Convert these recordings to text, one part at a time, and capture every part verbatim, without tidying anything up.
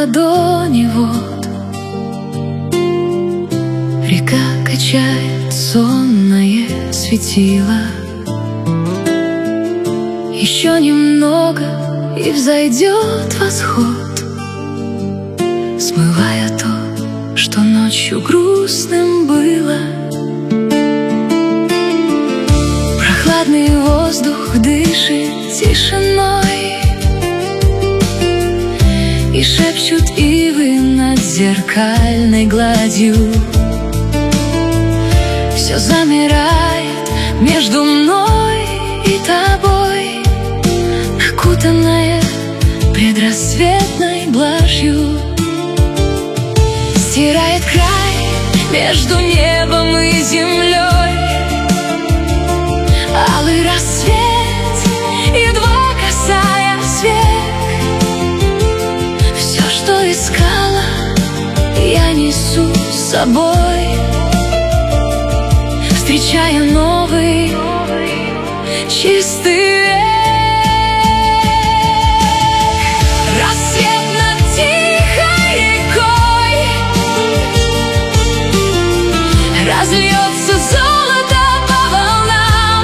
ладони вод. Река качает сонное светило. Еще немного, и взойдет восход, смывая то, что ночью грустным было. Прохладный воздух дышит тишиной, и шепчут ивы над зеркальной гладью. Все замирает между мной и тобой, окутанное предрассветной блажью. Стирает край между небом и землей. Алый рассвет, едва касаясь век. Все, что искала, я несу с собой, встречая новый чистый век. Рассвет над тихой рекой, разльется золото по волнам.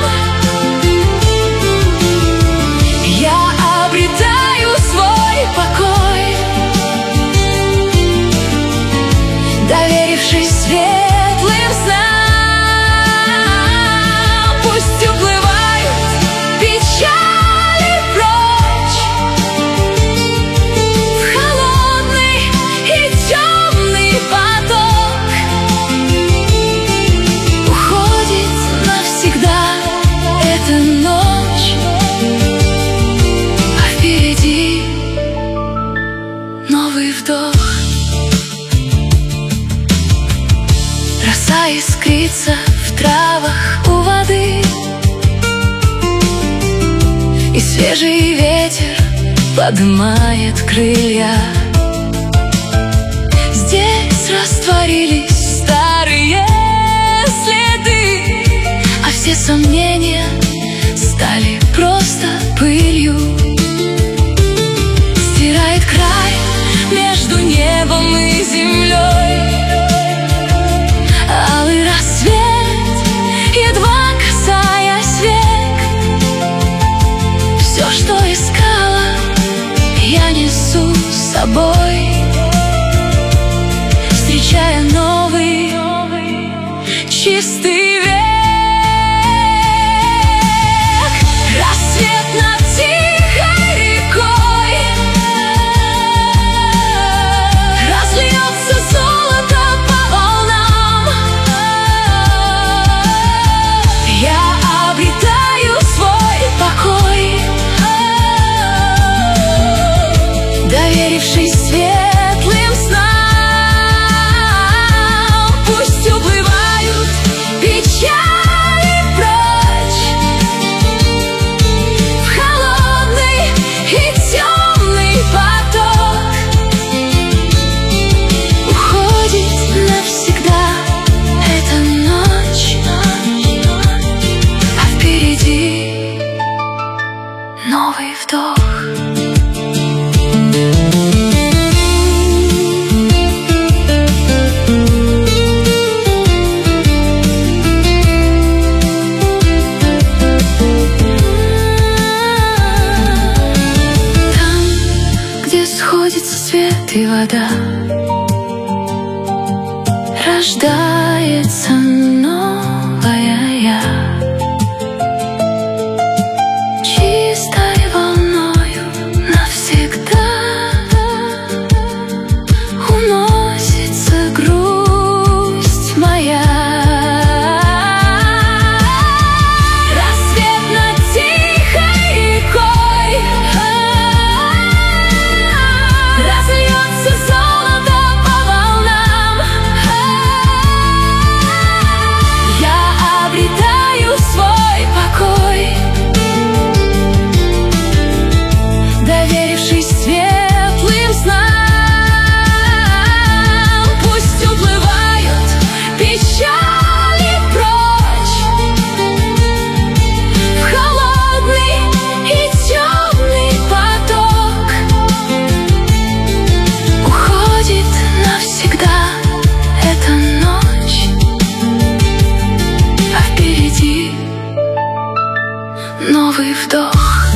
Я обретаю свой покой, доверившись светлым снам. Пусть уплывают печали прочь в холодный и темный поток. Уходит навсегда эта ночь, а впереди новый вдох. Роса искрится в травах у воды, и свежий ветер поднимает крылья. Здесь растворились старые следы, а все сомнения стали просто пылью. Стирает край между небом и землей. Алый рассвет, едва касаясь век. Все, что искала, я несу с собой, встречая новый чистый век. Рассвет над тихой рекой, разльется золото по волнам. Я обретаю свой покой, доверившись светлым снам. Пусть уплывают печали прочь в холодный и темный поток. Уходит навсегда эта ночь, а впереди новый вдох. Там, где сходится свет и вода, рождается новая я. Чистой волною навсегда уносится грусть моя. Рассвет над тихой рекой, разльется золото по волнам. новый вдох.